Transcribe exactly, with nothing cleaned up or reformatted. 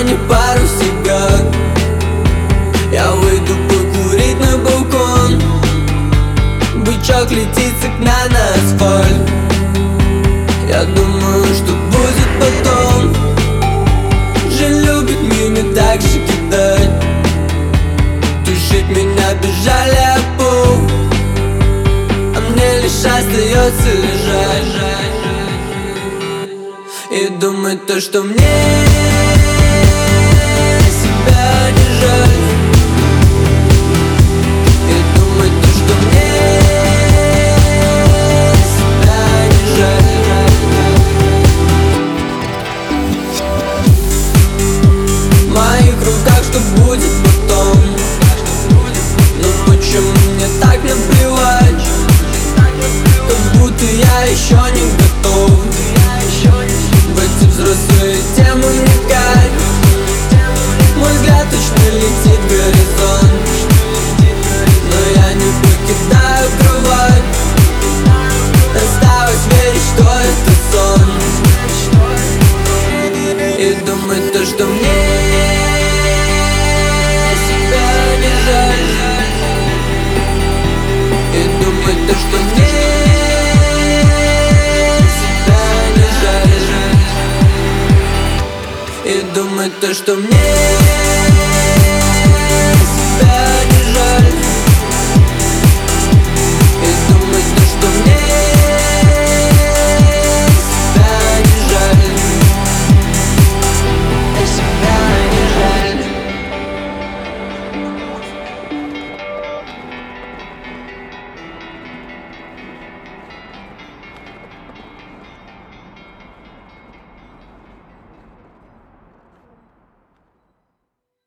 мне пару сигар. Я выйду покурить на балкон. Бычок летит с окна на асфальт. Я думаю, что будет потом. Жизнь любит мимо так же кидать. Тушить меня бежали об пол, а мне лишь остается лежать и думать то, что мне себя не жаль. И думать то, что мне себя не жаль. В моих руках, что будет потом. Но почему мне так наплевать? Как будто я еще не готов в эти взрослые темы вникать. Мой взгляд точно летит в горизонт, но я не покидаю кровать. Осталось верить, что это сон, и думать то, что мне себя не жаль. И думать то, что мне себя не жаль. И думать то, что мне